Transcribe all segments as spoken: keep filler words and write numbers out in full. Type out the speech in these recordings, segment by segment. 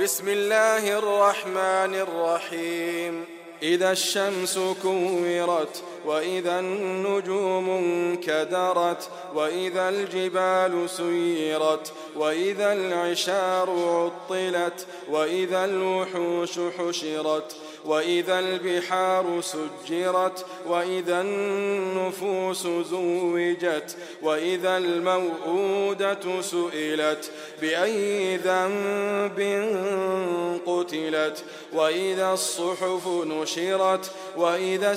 بسم الله الرحمن الرحيم إذا الشمس كورت وإذا النجوم انكدرت وإذا الجبال سيرت وإذا العشار عطلت وإذا الوحوش حشرت وإذا البحار سجرت وإذا النفوس زوجت وإذا الموءودة سئلت بأي ذنب قتلت وإذا الصحف نشرت وإذا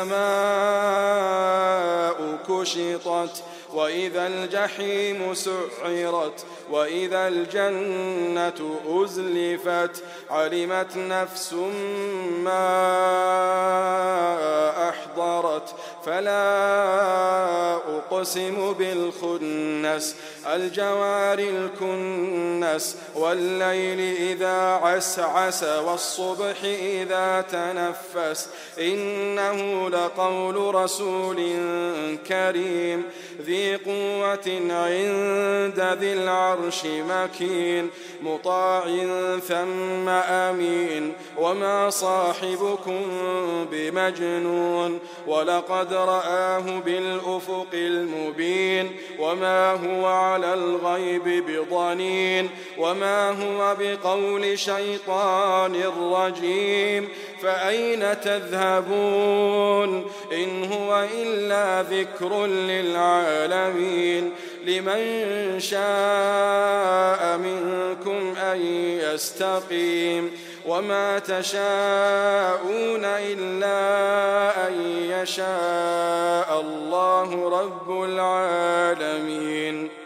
السماء كشطت وإذا الجحيم سعرت وإذا الجنة أزلفت علمت نفس ما أحضرت فلا أقسم بالخنس الجوار الكنس والليل إذا عسعس والصبح إذا تنفس إنه لقول رسول كريم ذي قوة عند ذي العرش مكين مطاع ثم أمين وما صاحبكم بمجنون ولقد رآه بالأفق المبين وما هو على الغيب بضنين وما هو بقول شيطان رجيم فأين تذهبون إن هو إلا ذكر للعالمين لمن شاء منكم أن يستقيم وما تشاءون إلا أن يشاء الله رب العالمين.